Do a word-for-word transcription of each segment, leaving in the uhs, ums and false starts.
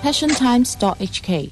passion times dot h k。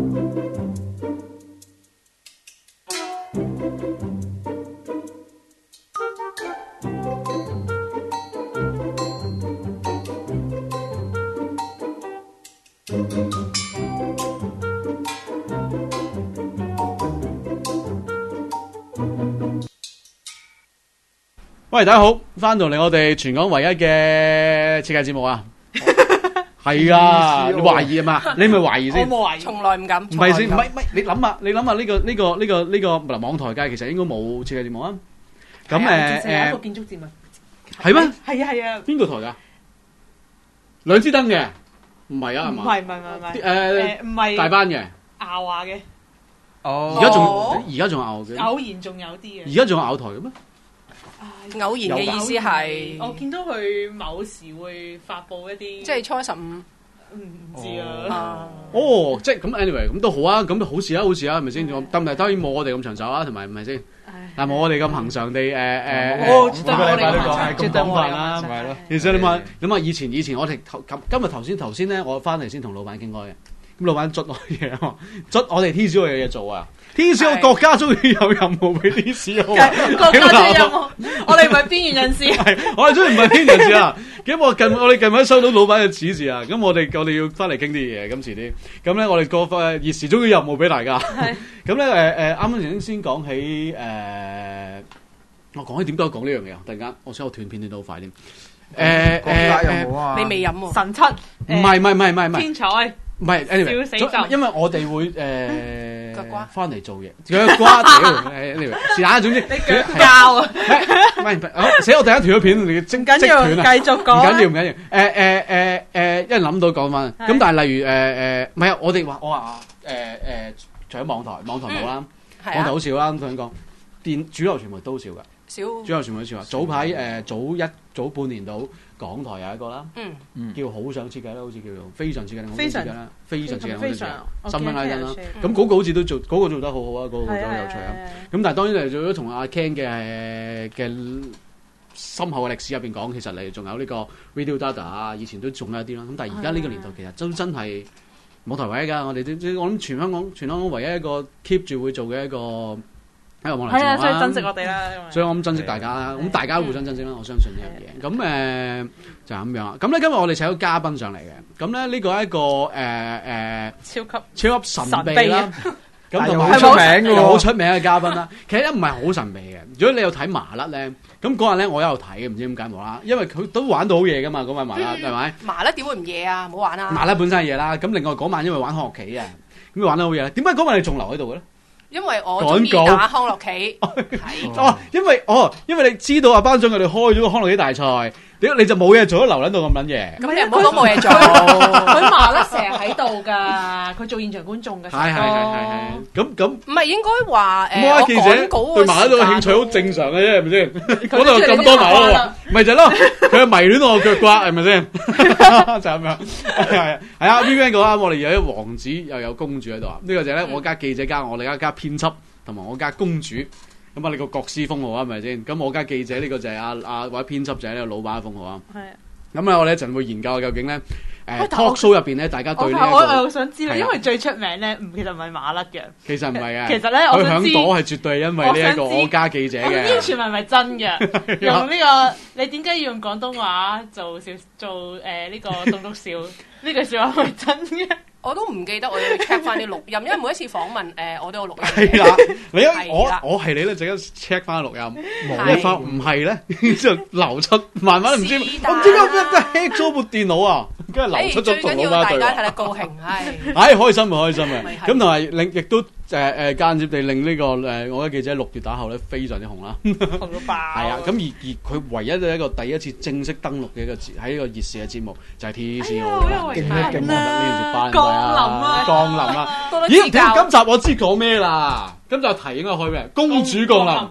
喂，大家好，翻到嚟我哋全港唯一嘅設計節目啊，係啊，你懷疑啊嘛？你咪懷疑先？ 我冇懷疑，從來唔敢。 唔係先，唔係唔係，你諗下，你諗下呢個呢個呢個呢個嗱，網台界其實應該冇設計節目啊。咁誒誒， 一個建築節目係咩？ 係啊係啊。 邊個台㗎？兩支燈嘅，唔係啊，係唔嘛？ 係唔係唔係誒唔係大班嘅， 拗下嘅。 哦，而家仲而家仲拗嘅， 偶然仲有啲嘅。 而家仲有拗台嘅咩？ 偶然嘅意思係， 我見到佢某時會發佈一啲， 即係初十五， 唔知啊。 哦，即係咁 anyway 咁都好啊，咁都好事啊，好事啊，係咪先？咁但係當然冇我哋咁長壽啊，同埋唔係先？但係冇我哋咁恆常地誒誒誒， 每個禮拜都講係咁廣泛啦， 咪係咯。其實你問你問以前以前我哋頭今日頭先頭先咧，我翻嚟先同老闆傾開嘅，咁老闆捽我嘢啊嘛，捽我哋 T C O 有嘢做啊。T C O 國家終於有任務俾 T C O， 國家終於有任務，我哋唔係邊緣人士， 我哋終於唔係邊緣人士啊！咁我近我哋近排收到老闆嘅指示啊，咁我哋我哋要翻嚟傾啲嘢，咁遲啲，咁咧我哋個誒熱時終於有任務俾大家。咁咧誒誒，啱啱先先講起誒、呃，我講起點解講呢樣嘢啊？突然間，我想我斷片斷到好快添。誒誒誒， 你未飲喎？ 神七， 唔係唔係唔係唔係唔係天才。 唔係 anyway， 笑死因為我哋會誒腳瓜翻嚟做嘢，腳瓜屌 anyway，是但總之你腳膠啊！ 唔係唔係，好死我突然間斷咗片，你即唔緊要，繼續講。 唔緊要唔緊要，誒誒誒誒，一諗到講翻。咁但係例如誒誒，唔係啊，我哋話我話誒誒，除咗網台，網台冇啦，網台好少啦。咁同你講，電主流傳媒都少㗎。 少主流傳媒少啊！早排誒早一早半年到，港台有一個啦，叫好想設計啦，好似叫做非常設計定好想設計啦，非常設計好想設計，新聞拉登啦。咁嗰個好似都做，嗰個做得好好啊，嗰個做得有趣啊。咁但係當然嚟做咗同阿 Ken 嘅嘅深厚嘅歷史入邊講，其實你仲有呢個 Radio Data 啊，以前都仲有一啲啦。咁但係而家呢個年代其實都真係網台唯一㗎，我哋都我諗全香港全香港唯一一個 keep 住會做嘅一個。 係啊，所以珍惜我哋啦。 所以我咁珍惜大家啦，咁大家互相珍惜啦，我相信呢樣嘢。咁誒就係咁樣啦。咁咧今日我哋請咗嘉賓上嚟嘅，咁咧呢個係一個誒誒超級超級神秘啦。咁同埋好出名嘅， 好出名嘅嘉賓啦。其實咧唔係好神秘嘅。如果你有睇麻甩咧，咁嗰日咧我有睇嘅，唔知點解冇啦。因為佢都玩到好夜㗎嘛，嗰晚麻甩係咪？ 麻甩點會唔夜啊？唔好玩啊！ 麻甩本身係夜啦。咁另外嗰晚因為玩康樂棋啊，咁玩得好夜。點解嗰晚你仲留喺度嘅咧？ 因為我中意打康樂棋， 哦，因為哦，因為你知道阿班長佢哋開咗個康樂棋大賽，點你就冇嘢做，都留喺度咁撚嘢。 咁你唔好講冇嘢做， 佢麻甩成日喺度㗎，佢做現場觀眾嘅。 係係係係係，咁咁唔係應該話誒， 我記者對麻甩到嘅興趣好正常嘅啫，係咪先？嗰度咁多麻甩，咪就係咯，佢係迷戀我腳瓜，係咪先？就咁樣，係係係啊 ！Vivian 講啊，我哋有啲王子又有公主喺度啊，呢個就係咧我家記者加我哋家加編輯同埋我家公主，咁啊你個國師封號啊，係咪先？咁我家記者呢個就係阿阿或者編輯就係呢個老闆封號啊。係。咁啊，我哋一陣會研究究竟咧，誒 talk show 入邊咧，大家對呢一個， 我我我想知啦，因為最出名咧，唔其實唔係麻甩嘅。 其實唔係啊。 其實咧，我想知。 佢響朵係絕對係因為呢一個我家記者嘅。 呢啲傳聞係咪真嘅？用呢個，你點解要用廣東話做笑做誒呢個棟篤笑？呢句説話係咪真嘅？ 我都唔記得，我要 check 翻啲錄音，因為每一次訪問誒，我都有錄音。 係啦，你我我係你咧，陣間 check 翻錄音，冇發唔係咧，之後流出，慢慢唔知，我唔知點解 hack 咗部電腦啊，跟住流出咗同老媽對話。 大家睇得高興，係係開心啊，開心啊！咁同埋令亦都誒誒間接地令呢個誒我嘅記者六月打後咧非常之紅啦， 紅到爆。係啊，咁而而佢唯一嘅一個第一次正式登陸嘅一個節喺呢個熱視嘅節目就係 T C O 啦，勁啊勁啊！呢件事班降臨啊！ 降臨啊！咦？今集我知講咩啦？今集題應該開咩？公主降臨，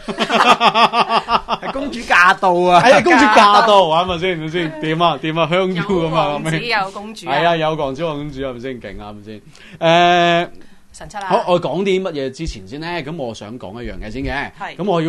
係公主駕到啊！ 係公主駕到，係咪先？係咪先？點啊？點啊？香蕉咁啊？ 王子有公主， 係啊！有王子有公主，係咪先？勁啊！係咪先？誒， 神七啦！ 好，我講啲乜嘢之前先咧？咁我想講一樣嘢先嘅。係。咁我要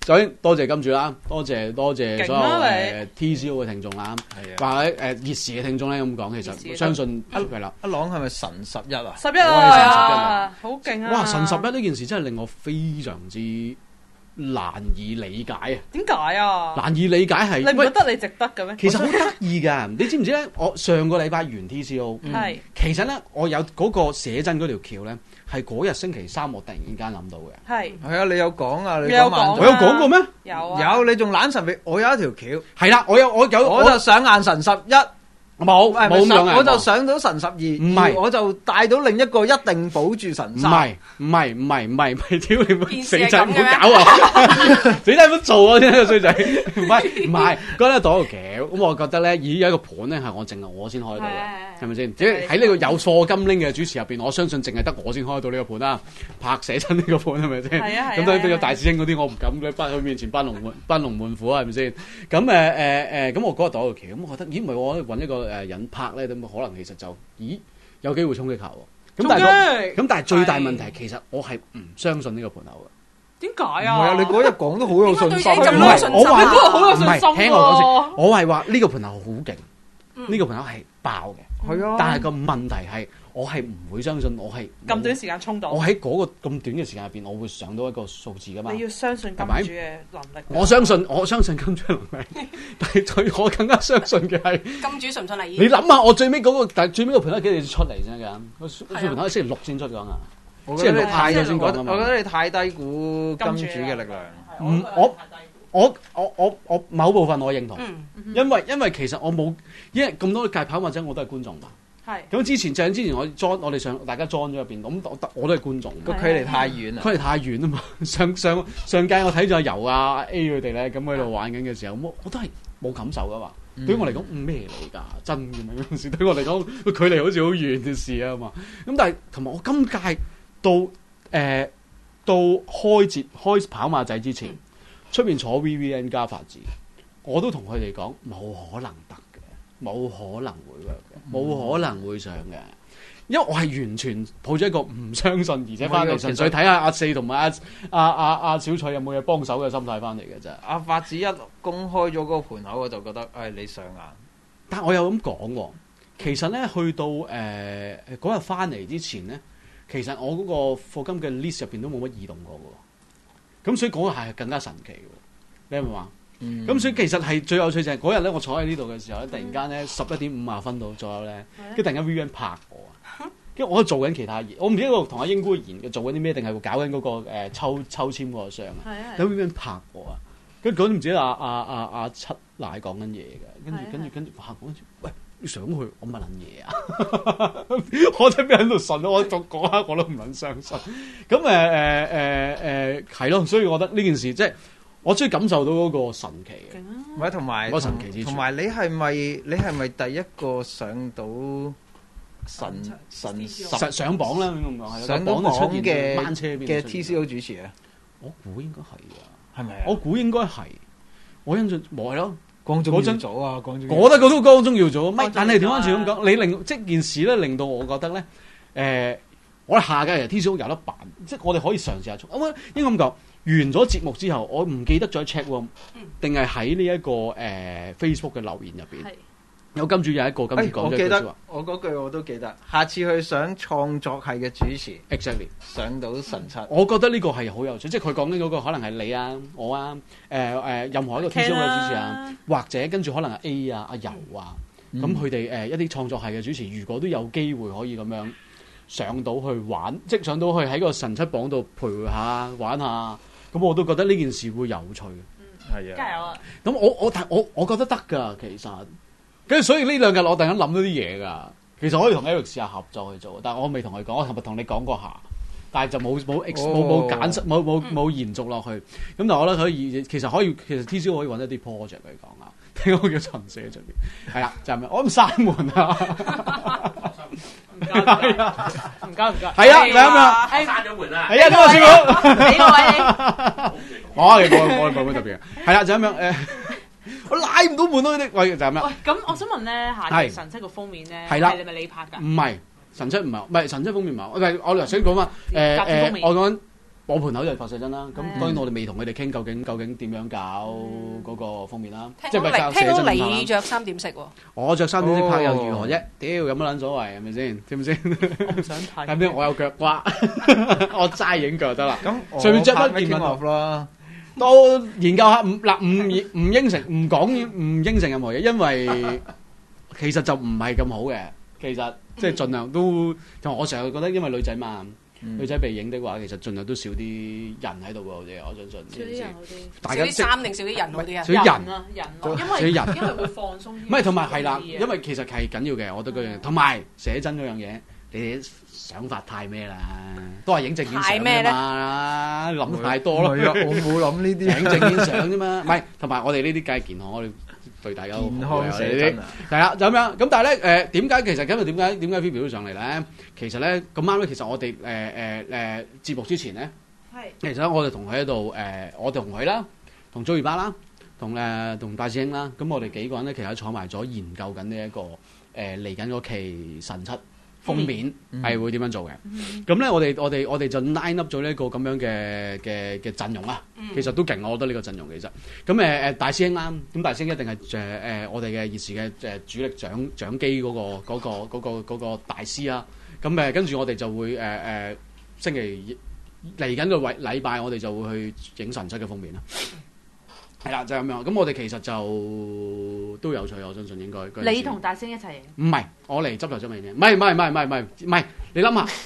首先多謝金主啦，多謝多謝所有勁啊誒 T C O 嘅聽眾啦， 係啊， 或者誒熱時嘅聽眾咧咁講，其實相信係啦。 阿朗係咪神十一啊？ 十一啊，好勁啊！ 哇！神十一呢件事真係令我非常之難以理解啊！ 點解啊？ 難以理解係你唔覺得你值得嘅咩？ 其實好得意㗎，你知唔知咧？我上個禮拜完 T C O， 係其實咧我有嗰個寫真嗰條橋咧，係嗰日星期三我突然間諗到嘅。 係係啊，你有講啊，你有講我有講過咩？ 有啊， 有你仲懶神秘，我有一條橋， 係啦，我有我有我就上硬神十一。 冇冇咁樣我就上到神十二，唔係我就帶到另一個一定保住神唔三。 係唔係唔係唔係唔係，屌你冇件死仔唔事係咁嘅咩好搞啊！死仔唔好做啊！真係衰仔，唔係唔係，嗰咧度橋咁，我覺得咧，咦有一個盤咧係我淨係我先開到嘅，係咪先？即係喺呢個有課金拎嘅主持入邊，我相信淨係得我先開到呢個盤啦。拍寫真呢個盤係咪先？ 係啊係啊咁當然都有大師兄嗰啲，我唔敢咧，翻佢面前班龍門班龍門虎係咪先？咁誒誒誒，咁我嗰日度個橋，咁我覺得咦唔係我揾一個誒人拍咧。咁可能其實就咦有機會衝擊球喎，咁但係咁但係最大問題其實我係唔相信呢個盤口嘅。 點解唔係啊， 啊？ 你嗰日講得好有信心， 點解對你咁唔係有信心我話你嗰個好有信心喎唔係聽我講先，我係話呢個盤口好勁，呢個盤口係爆嘅， 係啊， 但係個問題係我係唔會相信我係咁短時間衝到， 我喺嗰個咁短嘅時間入邊，我會上到一個數字噶嘛。 你要相信金主嘅能力。 我相信我相信金主能力，但係對我更加相信嘅係。 金主信唔信你？ 你諗下，我最尾嗰、嗰個，但係最尾個盤口幾時出嚟先㗎？個盤口星期六先出講啊！ 我覺得你太星期六先講啊嘛我覺得你太低估金主嘅力量。 唔，我我我我我某部分我認同， 嗯因為因為其實我冇，因為咁多屆跑馬仔我都係觀眾嘛。 係咁之前正之前我 join 我哋上大家 join 咗入邊，咁我我都係觀眾。 個距離太遠啦， 距離太遠啊嘛！上上上屆我睇咗阿游啊 A 佢哋咧，咁喺度玩緊嘅時候，我我都係冇感受噶嘛。 嗯、 對於我嚟講，咩嚟㗎？真嘅咩嗰陣時？對於我嚟講，個距離好似好遠嘅事啊嘛。咁但係同埋我今屆到誒、呃、到開節開跑馬仔之前，出面坐 V V N 加法治，我都同佢哋講冇可能得嘅，冇可能會嘅，冇可能會上嘅。因為我係完全抱咗一個唔相信，而且翻嚟純粹睇下阿四同埋阿阿阿阿小翠有冇嘢幫手嘅心態翻嚟嘅啫。 阿法子一公開咗嗰個盤口，我就覺得，唉、哎，你上眼。 但我有咁講喎，其實咧去到誒嗰日翻嚟之前咧，其實我嗰個課金嘅 list 入邊都冇乜異動過嘅，咁所以嗰個係更加神奇嘅，你明唔明話？咁、嗯、所以其實係最有趣就係嗰日咧，我坐喺呢度嘅時候咧，突然間咧十一點五十分到左右咧，跟住突然間 V V N 拍我。跟住我喺做緊其他嘢，我唔知呢個同阿英姑研嘅做緊啲咩，定係搞緊嗰個誒抽抽籤嗰個箱啊？有邊邊拍我啊？跟住嗰陣唔知阿阿阿阿七奶講緊嘢嘅，跟住跟住跟住話講住，喂，你想去我乜撚嘢啊？我真係喺度信，我嗰刻我都唔撚相信。咁誒誒誒誒係咯，所以我覺得呢件事即係我終於感受到嗰個神奇嘅。 唔係同埋嗰神奇之處， 同埋你係咪你係咪第一個上到？神神上上榜啦，咁講係上到榜嘅班車嘅 T C O 主持啊， 我估應該係啊， 係咪啊？ 我估應該係，我印象冇係咯， 光宗耀祖啊，光宗， 我覺得嗰都光宗耀祖，乜？但係調翻轉咁講，你令即件事咧，令到我覺得咧，誒、呃，我哋下屆嘅 T C O 有得辦，即係我哋可以嘗試下做。咁應該咁講，完咗節目之後，我唔記得咗 check room，定係喺呢一個誒、呃、Facebook 嘅留言入邊。有金主有一個金主講咗一句説話， 我嗰句我都記得。下次去想創作系嘅主持 ，exactly 上到神七， 我覺得呢個係好有趣，即係佢講緊嗰個可能係你啊、我啊、誒、呃、誒、呃、任何一個 T C O 嘅主持啊，或者跟住可能係 A 啊、阿游啊，咁佢哋誒一啲創作系嘅主持，如果都有機會可以咁樣上到去玩，即係上到去喺個神七榜度陪下玩下，咁我都覺得呢件事會有趣嘅。 係啊， 加油啊！ 咁我我但我我覺得得㗎，其實。跟住所以呢兩日我突然間諗到啲嘢㗎，其實可以同 Eric 試下合作去做，但係我未同佢講，我琴日同你講過下，但係就冇冇 ex 冇冇揀冇冇冇延續落去。咁但係我覺得可以，其實可以，其實 T C O 可以揾一啲 project 嚟講啊。聽講叫陳社上邊，係啦，就係咩？我唔閂門啊！ 唔該唔該唔該， 係啊，咁啊， 閂咗門啦！ 係啊，咁啊，師傅， 俾個位你， 我哋我我冇乜特別嘅，係啦，就咁樣誒。我拉唔到門咯，呢啲喂就係咩？ 喂，咁我想問咧，下期神七個封面咧， 係啦， 係咪你拍㗎？ 唔係神七，唔係唔係神七封面唔係，唔係我頭先講翻誒誒，我講我盤口就係發寫真啦。咁當然我哋未同佢哋傾究竟究竟點樣搞嗰個封面啦。即係咪教寫真拍？ 聽講你着三點式喎。 我着三點式拍又如何啫？屌有乜撚所謂係咪先？知唔知？ 我唔想睇。 係咩？我有腳瓜，我齋影腳得啦。 咁上面着乜件件物啦？ 都研究下，唔嗱唔唔應承，唔講唔應承任何嘢，因為其實就唔係咁好嘅。其實即係盡量都，同我成日覺得，因為女仔嘛，女仔被影的話，其實盡量都少啲人喺度喎，我相信。 少啲人好啲。 大家少啲衫定少啲人好啲啊？ 少啲人啊，人咯，因為人因為會放鬆啲。 唔係，同埋係啦，因為其實係緊要嘅，我覺得嗰樣，同埋寫真嗰樣嘢，你哋想法太咩啦，都係影證件相啫嘛，諗太多咯。 係啊，我冇諗呢啲， 影證件相啫嘛，唔係，同埋我哋呢啲梗係健康，我哋。對大家健康寫真啊， 係啦就咁樣。咁但係咧誒點解其實今日點解點解 Phoebe 都上嚟咧？其實咧咁啱咧，其實我哋誒誒誒節目之前咧，係其實咧我哋同佢喺度誒，我哋同佢啦，同祖兒巴啦，同誒同大師兄啦，咁我哋幾個人咧其實坐埋咗研究緊呢一個誒嚟緊嗰期神七封面係會點樣做嘅？咁咧我哋我哋我哋就 line up 咗呢一個咁樣嘅嘅嘅陣容啊！其實都勁，我覺得呢個陣容其實咁誒誒大師兄啦，咁大師兄一定係誒誒我哋嘅現時嘅誒主力掌掌機嗰個嗰個嗰個嗰個大師啦。咁誒跟住我哋就會誒誒星期嚟緊個禮禮拜，我哋就會去影神七嘅封面啦。係啦，就係咁樣。咁我哋其實就都有趣，我相信應該。 你同大星一齊影？ 唔係，我嚟執頭執尾嘅。唔係唔係唔係唔係唔係唔係，你諗下。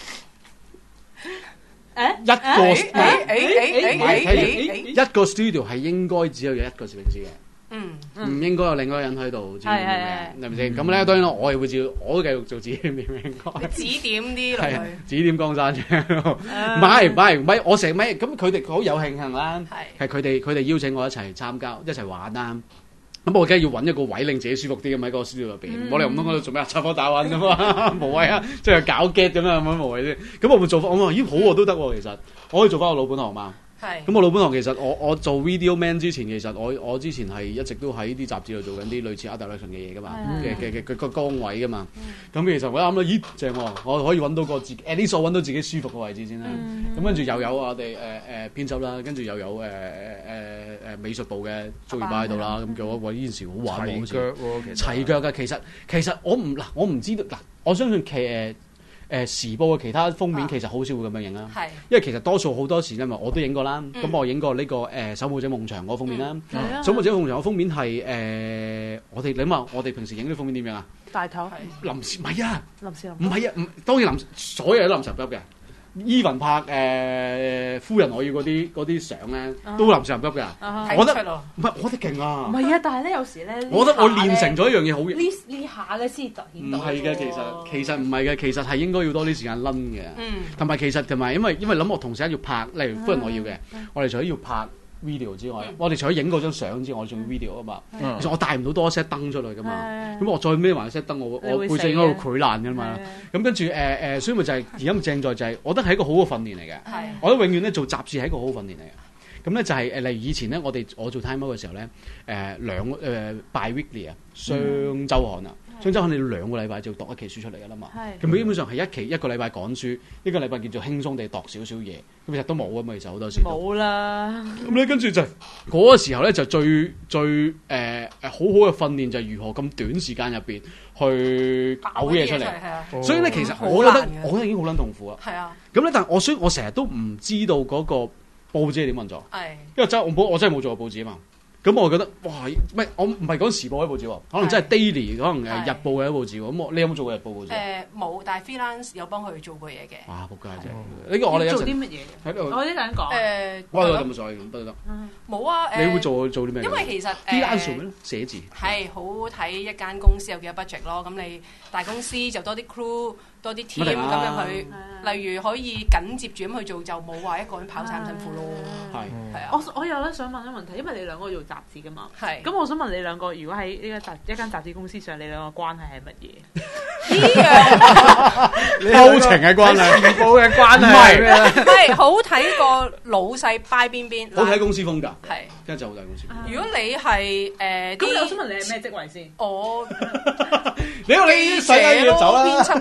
誒一個誒誒誒誒一個 studio 係應該只有一個攝影師嘅，嗯，唔應該有另外一個人喺度指點嘅，係咪先？咁咧當然我係會照，我都繼續做指點嘅應該。 指點啲落去， 指點江山啫。唔係唔係唔係，我成咪咁佢哋好有慶幸啦，係佢哋佢哋邀請我一齊參加一齊玩啦。咁我梗係要揾一個位令自己舒服啲咁喺個 studio 入邊，我哋唔通喺度做咩插科打諢咁啊？無謂啊，即係搞 get 咁樣咁樣無謂先。咁我會做翻，我話咦好喎都得喎，其實我可以做翻個老本行嘛。係。咁我老本行其實我我做 video man 之前，其實我我之前係一直都喺啲雜誌度做緊啲類似 art direction 嘅嘢噶嘛，嘅嘅嘅個崗位噶嘛。咁其實我啱啦，咦正喎，我可以揾到個自 at least 我揾到自己舒服嘅位置先啦。咁跟住又有我哋誒誒編輯啦，跟住又有誒誒誒誒美術部嘅做業喺度啦。咁叫我話呢件事好玩喎，好似齊腳㗎。其實其實我唔嗱，我唔知道嗱，我相信其誒。誒時報嘅其他封面其實好少會咁樣影啦，啊、因為其實多數好多時因為我都影過啦，咁、嗯、我影過呢、這個誒、呃、守護者夢翔嗰封面啦，嗯、守護者夢翔嗰封面係誒、呃、我哋你諗下，我哋平時影啲封面點樣啊？大頭係臨時唔係啊，臨時唔係啊，唔當然臨所有都臨時急嘅。Even 拍誒夫人我要嗰啲嗰啲相咧，都臨時臨急㗎。我覺得唔係，我覺得勁啊！唔係啊，但係咧有時咧，我覺得我練成咗一樣嘢好。呢呢下咧先突顯到。唔係嘅，其實其實唔係嘅，其實係應該要多啲時間攆嘅。嗯。同埋其實同埋因為因為諗我同時要拍，例如夫人我要嘅，我哋除咗要拍 video 之外，我哋除咗影嗰張相之外，我仲要 video 啊嘛。其實我帶唔到多一 set 燈出嚟㗎嘛。咁我再孭埋一 set 燈，我我背脊應該會潰爛㗎嘛。咁跟住誒誒，所以咪就係而家咪正在就係，我覺得係一個好嘅訓練嚟嘅。我覺得永遠咧做雜誌係一個好嘅訓練嚟嘅。咁咧就係誒，例如以前咧，我哋我做 Time Out 嘅時候咧，誒兩誒 bi-weekly 啊，雙週刊啊。雙週刊你兩個禮拜就要讀一期書出嚟㗎啦嘛，咁基本上係一期一個禮拜趕書，一個禮拜叫做輕鬆地讀少少嘢，咁其實都冇啊嘛，其實好多時冇啦。咁咧跟住就嗰個時候咧就最最誒誒好好嘅訓練就係如何咁短時間入邊去搞嘢出嚟，所以咧其實我覺得我覺得已經好撚痛苦啊。係啊，咁咧但係我所以我成日都唔知道嗰個報紙係點運作，因為真我我真係冇做過報紙啊嘛。咁我覺得哇，唔係我唔係講時報嘅報紙喎，可能真係 daily，可能誒日報嘅報紙喎。咁我你有冇做過日報報紙？誒冇，但係 freelance 有幫佢做過嘢嘅。哇，仆街啫！呢個我哋做啲乜嘢？喺度我啲想講誒，我有咁所謂咁得得。冇啊誒，你會做做啲咩？因為其實 freelance 做咩咧？寫字係好睇一間公司有幾多 budget 咯。咁你大公司就多啲 crew。多啲 team 咁樣去，例如可以緊接住咁去做，就冇話一個人跑晒咁辛苦咯。係係啊，我我有咧想問一個問題，因為你兩個做雜誌噶嘛，係咁我想問你兩個，如果喺呢個雜一間雜誌公司上，你兩個關係係乜嘢？呢樣偷情嘅關係，時報嘅關係，唔係好睇個老細擺邊邊，好睇公司風格，係跟住就好睇公司。如果你係誒，咁我想問你係咩職位先？我你你使緊要走啦。編輯我哋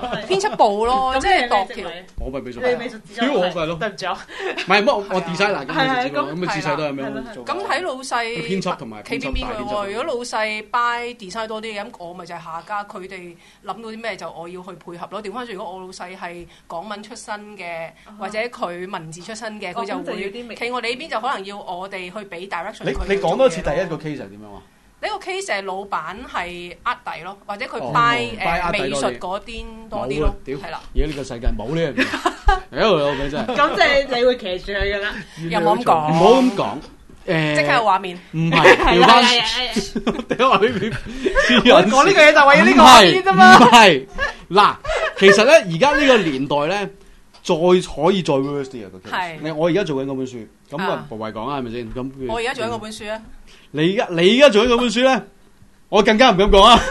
編輯部咯，即係度橋。 我咪美術， 你美術指標我咪咯， 對唔住啊。 唔係乜我 designer 嘅美術指導，咁啊自細都係咩做？ 咁睇老細編輯同埋企邊邊嘅喎。如果老細 buy design 多啲嘅，咁我咪就係下家。佢哋諗到啲咩就我要去配合咯。調翻轉，如果我老細係港文出身嘅，或者佢文字出身嘅，佢就會企我哋呢邊就可能要我哋去俾 direction。 你你講多次第一個 case 係點樣啊？ 呢個 case 係老闆係呃底咯，或者佢 buy 誒美術嗰邊多啲咯，係啦。而家呢個世界冇呢樣嘢，屌老味真係。 咁即係你會騎住佢㗎啦， 又冇咁講， 唔好咁講。誒， 即刻有畫面。 唔係，調翻。點話呢邊？ 我講呢個嘢就為咗呢個畫面啫嘛。 唔係，嗱，其實咧，而家呢個年代咧，再可以再 worse 啲啊個 case。係。我而家做緊嗰本書，咁啊，無謂講啊，係咪先？咁。 我而家做緊嗰本書啊。 你而家你而家做緊嗰本書咧，我更加唔敢講啊，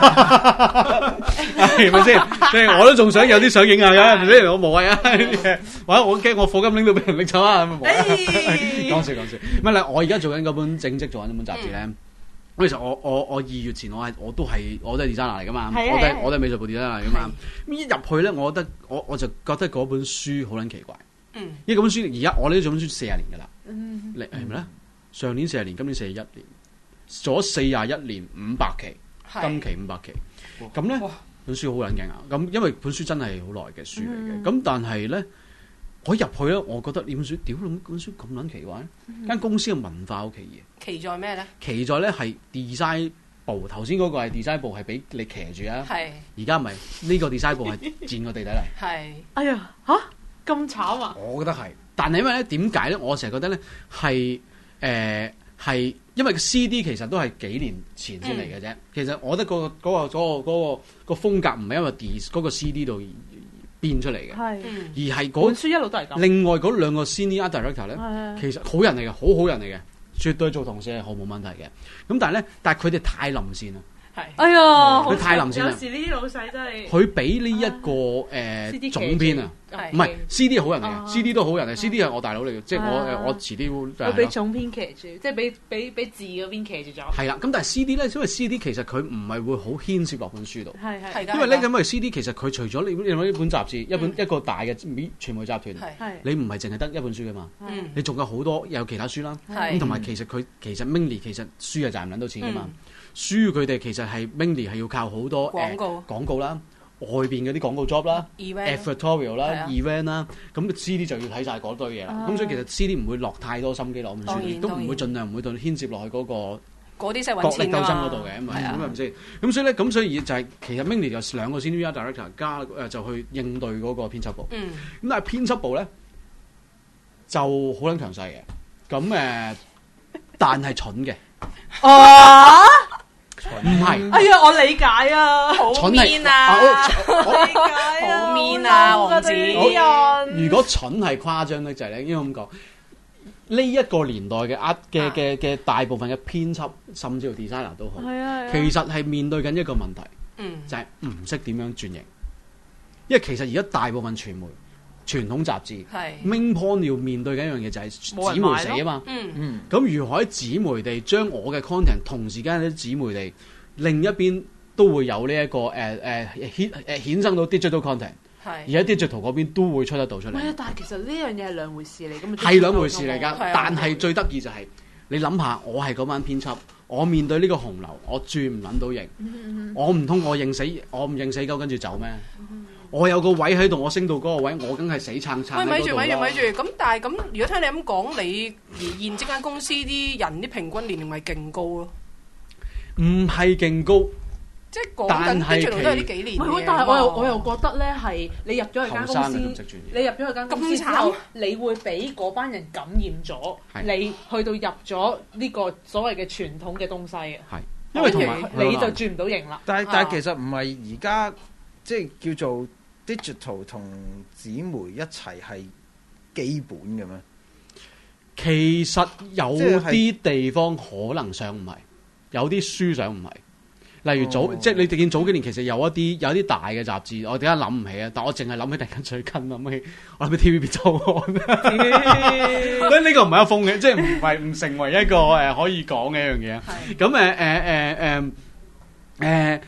係咪先？即係我都仲想有啲相影下嘅，係咪先？我無謂啊呢啲嘢，或者我驚我課金拎到俾人拎走啊，咁無謂。講笑講笑，唔係啦，我而家做緊嗰本正職做緊嗰本雜誌咧。咁其實我我我二月前我係我都係我都係 designer 嚟噶嘛，我都係我都係美術部 designer 嚟噶嘛。咁一入去咧，我覺得我我就覺得嗰本書好撚奇怪。嗯。因為嗰本書而家我呢種本書四十年噶啦。嗯。係咪咧？上年四十年，今年四十一年，做咗四十一年五百期，今期五百期，咁咧本書好撚勁啊！咁因為本書真係好耐嘅書嚟嘅，咁、嗯、但係咧我入去咧，我覺得呢本書，屌你本書咁撚奇怪，間、嗯、公司嘅文化好奇異。 奇在咩咧？奇在咧係 design 部，頭先嗰個係 design 部係俾你騎住啊，而家唔係呢個 design 部係佔個地底嚟。係， 哎呀吓咁慘啊！ 我覺得係，但係因為咧點解咧？我成日覺得咧係。誒係、呃，因為 C D 其實都係幾年前先嚟嘅啫。嗯、其實我覺得嗰、嗰個嗰、嗰個嗰、嗰個嗰個、風格唔係因為 D 嗰個 C D 度變出嚟嘅，係而係嗰本書一路都係咁。另外嗰兩個 Senior Director 咧，係其實好人嚟嘅，好好人嚟嘅，絕對做同事係毫無問題嘅。咁但係咧，但係佢哋太臨線啦。係，哎呀，佢太臨線啦。有時呢啲老細真係佢俾呢一個誒總編啊，唔係 C D 係好人嚟嘅 ，C D 都好人嚟 ，C D 係我大佬嚟嘅，即係我誒我遲啲會。佢俾總編騎住，即係俾俾俾字嗰邊騎住咗。係啦，咁但係 C D 咧，因為 C D 其實佢唔係會好牽涉落本書度。係係。因為咧，因為 C D 其實佢除咗你你攞一本雜誌，一本一個大嘅傳媒集團，你唔係淨係得一本書噶嘛，你仲有好多有其他書啦。咁同埋其實佢其實 mainly 其實書係賺唔撚到錢噶嘛。書佢哋其實係 mainly 係要靠好多廣告、呃、廣告啦，外邊嗰啲廣告 job 啦、editorial 啦、event 啦，咁 C D 就要睇晒嗰堆嘢啦。咁、啊、所以其實 C D 唔會落太多心機落本書，亦都唔會盡量唔會到牽涉落去嗰個嗰啲角力鬥爭嗰度嘅，咁係咪先？咁所以咧，咁所以就係、是、其實 mainly 就兩個 senior director 加誒就去應對嗰個編輯部。咁、嗯、但係編輯部咧就好撚強勢嘅，咁誒、呃，但係蠢嘅。 啊！ 唔係， 哎呀，我理解啊， 好 mean 啊， 我理解啊， 好 mean 啊，王子。 如果蠢係誇張咧，就係咧，應該咁講。呢一個年代嘅呃嘅嘅嘅大部分嘅編輯，甚至乎 designer 都好，其實係面對緊一個問題，就係唔識點樣轉型。因為其實而家大部分傳媒。傳統雜誌 main point 要面對緊一樣嘢就係紙媒死啊嘛，咁、嗯嗯、如何喺紙媒地將我嘅 content 同時間喺紙媒地另一邊都會有呢、這、一個誒誒衍誒衍生到 digital content， 而喺 digital 嗰邊都會出得到出嚟。係啊，但係其實呢樣嘢係兩回事嚟，咁係兩回事嚟㗎。但係最得意就係、是、你諗下，我係嗰班編輯，我面對呢個洪流，我轉唔撚到型，嗯、我唔通我認死，我唔認死鳩跟住走咩？嗯我有個位喺度，我升到嗰個位，我梗係死撐撐喺嗰度咯。喂，咪住咪住咪住，咁但係咁，如果聽你咁講，你而現職間公司啲人啲平均年齡咪勁高咯？唔係勁高，即係講緊啲全部都係呢幾年嘅。唔係，但係我又我又覺得咧，係你入咗去間公司，你入咗去間公司之後，你會俾嗰班人感染咗，你去到入咗呢個所謂嘅傳統嘅東西嘅。係，因為同埋你就轉唔到型啦。但係但係其實唔係而家即係叫做。digital 同紙媒一齊係基本嘅咩？其實有啲地方可能上唔係，有啲書上唔係。例如早，哦、即係你哋見早幾年其實有一啲有啲大嘅雜誌，我點解諗唔起啊？但我淨係諗起突然間最近諗起，我諗起 T V B 週刊。所以呢個唔係一封嘅，即係唔係唔成為一個誒可以講嘅一樣嘢。咁誒誒誒誒誒。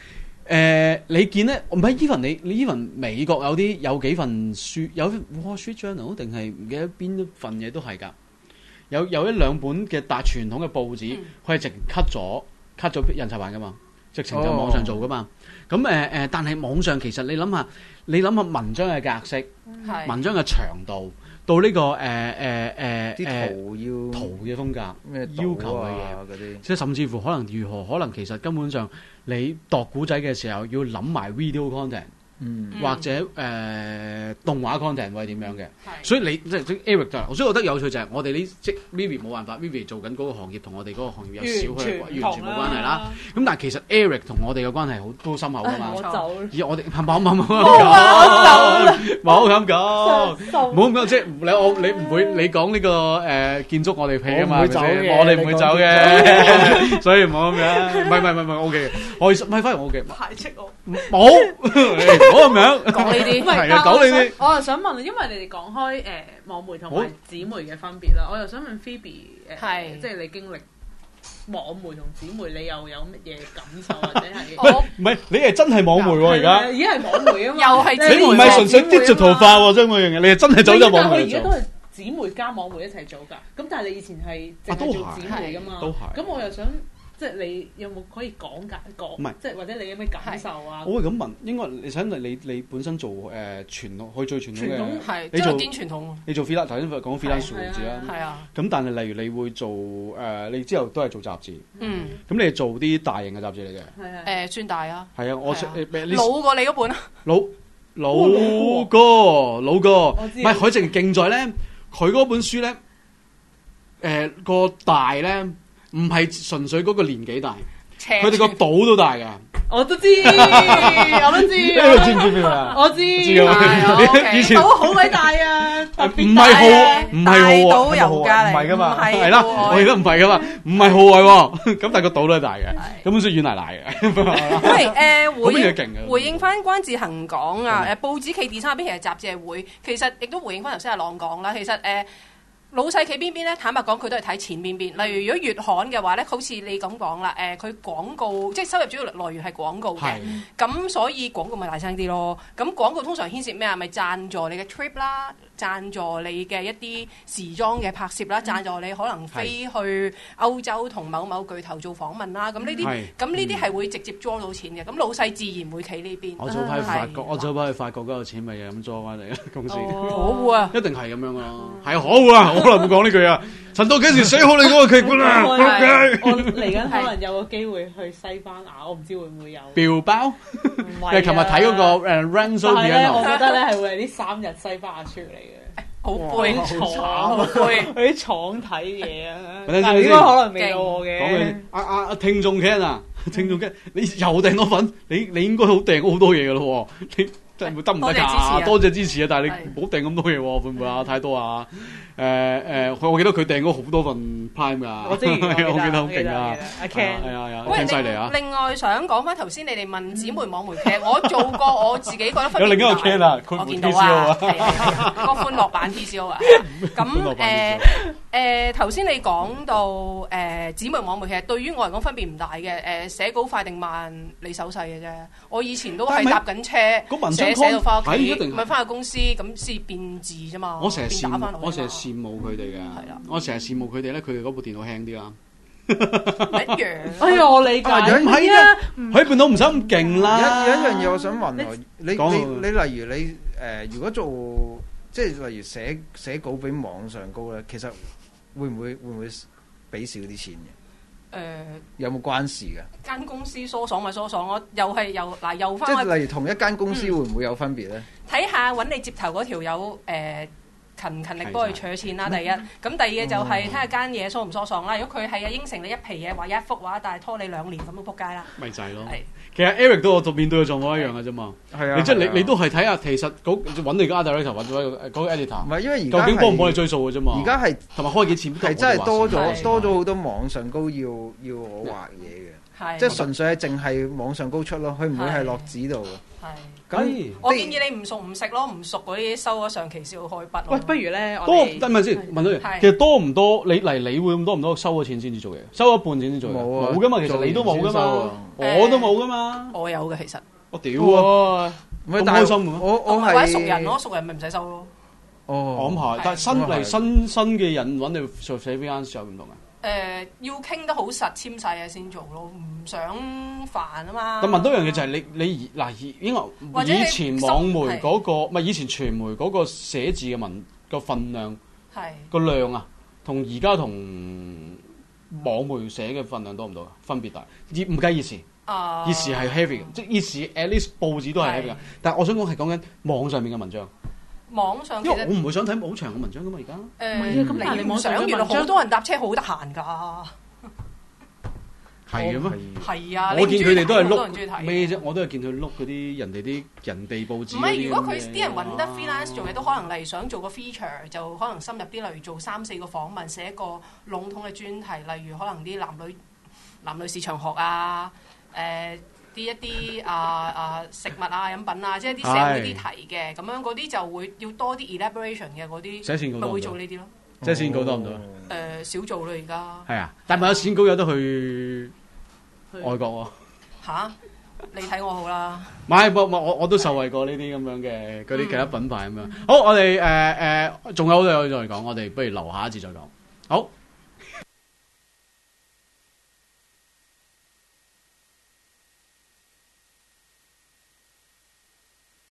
誒，你見咧，唔係 even 你你 even 美國有啲有幾份書，有 Wall Street Journal 定係唔記得邊一份嘢都係㗎。有有一兩本嘅大傳統嘅報紙，佢係直 cut 咗 cut 咗印刷版㗎嘛，直情就網上做㗎嘛。咁誒誒，但係網上其實你諗下，你諗下文章嘅格式， 係文章嘅長度。到呢、這個誒誒誒啲圖要圖嘅風格， 咩要求嘅嘢嗰啲， 即係甚至乎可能如何，可能其實根本上你度古仔嘅時候要諗埋 video content， 嗯， 或者誒、呃、動畫 content 會係點樣嘅，所以你即係即 Eric 就，所以我覺得有趣就係我哋呢即 Vivi 冇辦法 ，Vivi 做緊嗰個行業同我哋嗰個行業有少許完全冇關係啦。咁但係其實 Eric 同我哋嘅關係好都深厚㗎嘛。 我走， 而我哋冇冇冇冇冇冇咁講，冇咁講，即係你我你唔會你講呢個誒建築我哋屁啊嘛，我哋唔會走嘅，所以唔好咁樣。唔係唔係唔係 O K 嘅，我唔係反而我 O K。 排斥我冇，唔好咁樣講呢啲， 係啊，講呢啲。 我又想問，因為你哋講開誒網媒同埋紙媒嘅分別啦，我又想問 Phoebe 誒，即係你經歷網媒同紙媒，你又有乜嘢感受或者係？ 唔係唔係，你係真係網媒喎而家， 已經係網媒啊嘛， 又係你唔係純粹 digital 化喎，將嗰樣嘢，你係真係走咗網媒而家都係紙媒加網媒一齊做㗎，咁但係你以前係淨係做紙媒㗎嘛， 都係。 咁我又想。即係你有冇可以講解講？唔係，即係或者你有咩感受啊？ 我會咁問，應該你想你你本身做誒傳統，去最傳統嘅， 係你做堅傳統。 你做 freelance 頭先講 freelance 數字啦， 係啊。 咁但係例如你會做誒，你之後都係做雜誌， 嗯。 咁你係做啲大型嘅雜誌嚟嘅， 係係誒算大啊。 係啊，我老過你嗰本啊。 老老哥老哥，唔係佢淨勁在咧，佢嗰本書咧，誒個大咧唔係純粹嗰個年紀大。佢哋個島都大㗎， 我都知，我都知。 你知唔知邊個啊？ 我知， 以前島好偉大啊， 唔係號，唔係號， 島遊家嚟， 唔係㗎嘛，係啦，我記得唔係㗎嘛，唔係號外喎，咁但係個島都係大嘅，咁本書軟奶奶嘅。 喂，誒回應回應翻關志恒講啊，誒報紙企 design 邊，其實雜誌係會，其實亦都回應翻頭先阿朗講啦，其實誒。老細企邊邊咧？坦白講，佢都係睇錢邊邊。例如，如果月刊嘅話咧，好似你咁講啦，誒、呃，佢廣告即係收入主要來源係廣告嘅，咁所以廣告咪大聲啲咯。咁廣告通常牽涉咩啊？咪贊助你嘅 trip 啦，贊助你嘅一啲時裝嘅拍攝啦，贊助你可能飛去歐洲同某某巨頭做訪問啦。咁呢啲咁呢啲係會直接 draw 到錢嘅。咁老細自然會企呢邊。 我早排去法國，我早排去法國嗰個錢咪又咁 draw 翻嚟公司。 可惡啊！ 一定係咁樣咯，係可惡啊！我可能會講呢句啊。陳導幾時寫好你嗰個劇本啊？ 我嚟緊可能有個機會去西班牙，我唔知會唔會有。 標包？ 唔係。 你琴日睇嗰個誒 Renzo 但係咧，我覺得咧係會係呢三日西班牙出嚟嘅。 好攰， 好慘，好攰。去啲廠睇嘢啊！ 但係應該可能未到我嘅。 講佢阿阿阿聽眾 Ken 啊，聽眾 Ken，你又訂多份，你你應該好訂好多嘢噶咯喎，你真係會得唔得㗎？多謝支持啊！但係你唔好訂咁多嘢喎，會唔會啊？太多啊！誒誒，我記得佢訂咗好多份 Prime 㗎， 我知，我記得好勁啊！ 阿 Ken 係啊係啊， 喂， 犀利啊！ 另外想講翻頭先，你哋問紙媒網媒劇，我做過，我自己覺得分別大。 有另一個 Ken 啊， 我見到啊，個歡樂版 T C O 啊，咁誒誒頭先你講到誒紙媒網媒，其實對於我嚟講分別唔大嘅。誒寫稿快定慢，你手勢嘅啫。我以前都係搭緊車，寫寫到翻屋企，咪翻去公司咁先變字啫嘛。 我成日羨慕，我成日羨慕佢哋嘅。 係啦， 我成日羨慕佢哋咧，佢哋嗰部電腦輕啲啦。 一樣。 哎呀，我理解。 唔係啊，佢部電腦唔使咁勁啦。 有有一樣嘢我想問我，你你你例如你誒，如果做即係例如寫寫稿俾網上高咧，其實會唔會會唔會俾少啲錢嘅？誒、呃、有冇關事嘅？ 間公司疏爽咪疏爽，我又係又嗱又翻。 即係例如同一間公司會唔會有分別咧？ 睇下揾你接頭嗰條友誒勤唔勤力幫佢取錢啦。第一，咁第二嘅就係睇下間嘢疏唔疏爽啦。如果佢係應承你一皮嘢話一幅畫，但係拖你兩年咁都撲街啦。咪就係咯。 其實 Eric 都我面對嘅狀況一樣嘅啫嘛。係啊。你即係你你都係睇下其實嗰揾你個 art director 揾咗嗰個 editor。唔係因為而家究竟幫唔幫你追數嘅啫嘛。而家係同埋開幾錢係真係多咗多咗好多網上高要要我畫嘢嘅。係。即係純粹係淨係網上高出咯，佢唔會係落紙度嘅。 咁我建議你唔熟唔食咯，唔熟嗰啲收咗上期先開筆。 喂，不如咧， 多等陣先問到你，其實多唔多？你嚟你會咁多唔多收咗錢先至做嘢？收咗半錢先做嘢？冇冇噶嘛？其實你都冇噶嘛，我都冇噶嘛。 我有嘅其實。 我屌啊！咁開心嘅咩？ 我我係或者熟人咯，熟人咪唔使收咯。 哦，我咁係，但係新嚟新新嘅人揾你做寫 freelance 有唔同啊？ 誒，要傾得好實簽晒嘢先做咯，唔想煩啊嘛。 咁問多樣嘢就係你你嗱，應該以前網媒嗰個唔係以前傳媒嗰個寫字嘅文個分量係個量啊，同而家同網媒寫嘅分量多唔多啊？分別大，而唔計以前。啊！以時係 heavy 嘅，即係以時 at least 報紙都係 heavy 嘅。但係我想講係講緊網上面嘅文章。網上因為我唔會想睇好長嘅文章噶嘛，而家。 誒，咁但係你網上原來好多人搭車好得閒㗎。 係嘅咩？ 係啊！ 我見佢哋都係碌咩啫？我都係見佢碌嗰啲人哋啲人哋報紙。 唔係，如果佢啲人揾得 freelance 做嘢，都可能例如想做個 feature，就可能深入啲，例如做三四個訪問，寫一個籠統嘅專題，例如可能啲男女男女市場學啊。誒啲、呃、一啲啊啊食物啊飲品啊，即係啲社會啲題嘅，咁樣嗰啲就會要多啲 elaboration 嘅嗰啲，寫線稿咪會做呢啲咯。 寫線稿多唔多？誒、 呃、少做啦而家。係啊， 但係有線稿有得去外國喎。嚇！ 你睇我好啦。 唔係，我我我都受惠過呢啲咁樣嘅嗰啲其他品牌咁樣。嗯、好，我哋誒誒仲有好多嘢再講，我哋不如留下一節再講。好。